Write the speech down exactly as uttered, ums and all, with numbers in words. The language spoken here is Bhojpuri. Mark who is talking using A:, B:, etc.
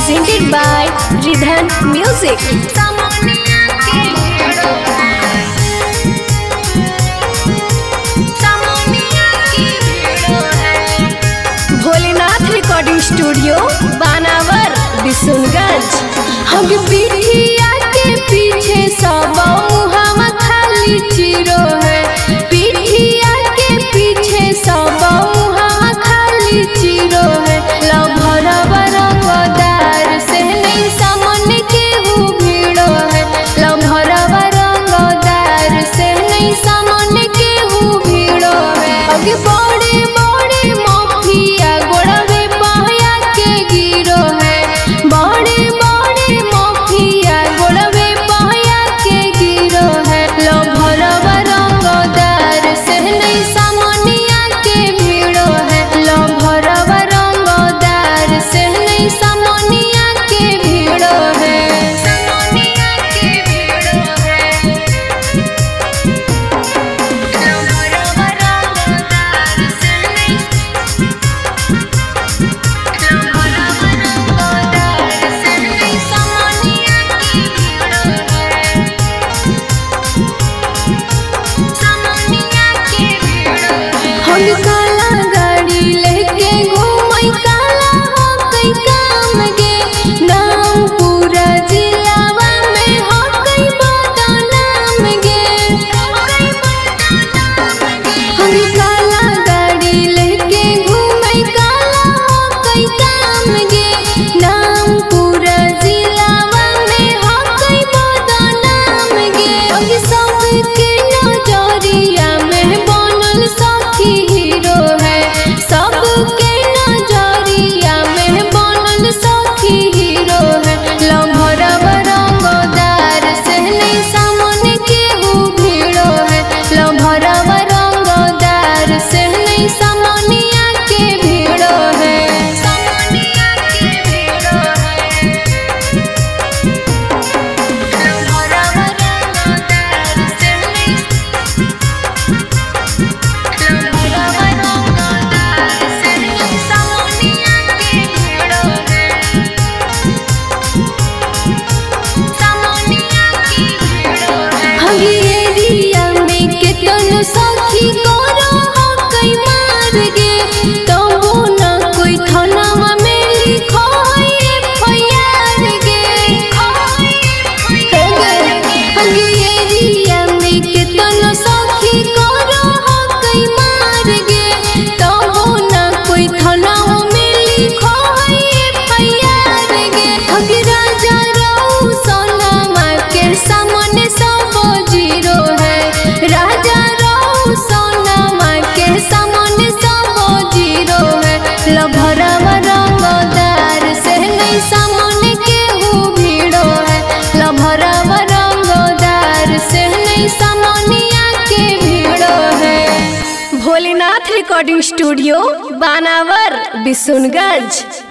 A: presented by Ridhan Music. Bholenath recording studio Banawar Bishunganj. हम पीढ़िया के पीछे सब मुहावा खाली चिरो है, पीढ़िया के पीछे सब मुहावा खाली चिरो है। लव भरवा रंगदार से नहीं सामने के हु भीड़ो है, लव भरवा रंगदार से नहीं सामने के हु भीड़ो है। अगे बड़े बड़े माफिया गोड़वे पाया के गिरो है, बड़े बड़े माफिया गोड़वे पाया के गिरो है। लव भरवा रंगदार से नहीं सामनिया के भीड़ो है, लव भरवा रंगदार से नहीं सामनिया के भीड़ो है, सामनिया के भीड़ो है। लव भरवा रंगदार से नहीं, लव भरवा रंगदार से नहीं सामनिया के भीड़ो है, सामनिया के भीड़ो है। हम काला गाड़ी लेके घूमई काला हो कई काम गे, नाम पूरा जिलावा में हो कई बदनाम गे, हम काला गाड़ी लेके घूमई काला हो कई काम गे, नाम पूरा जिलावा में हो कई बदनाम गे। अगे सबके नजरिया में बनल सखी हीरो है, सबके नजरिया में बनल सखी हीरो है। लव भरवा रंगदार से नहीं सामने के हु भीड़ो है, लव भरवा रंगदार से नहीं सामनिया के भीड़ो है, सामनिया के भीड़ो है। लव भरवा रंगदार से नहीं, लव भरवा रंगदार से नहीं सामनिया के भीड़ो है, सामनिया के भीड़ो है। हम एरिया में केतनो सखी करो हो कई मार गे, तबो न कोई थानावा में लिखो है एफ आई आर गे, हम एरिया में केतनो सखी करो हो कई मार गे, तबो न कोई थानावा में लिखो है एफ आई आर गे। हम राजा रहू सोनामा के सामने सब जीरो है, राजा रहू सोनामा के सामने सब जीरो है। लव भरवा रंगदार से नहीं सामने के हु भीड़ो है, लव भरवा रंगदार से नहीं सामनिया के भीड़ो है। Bholenath recording studio Banawar Bishunganj.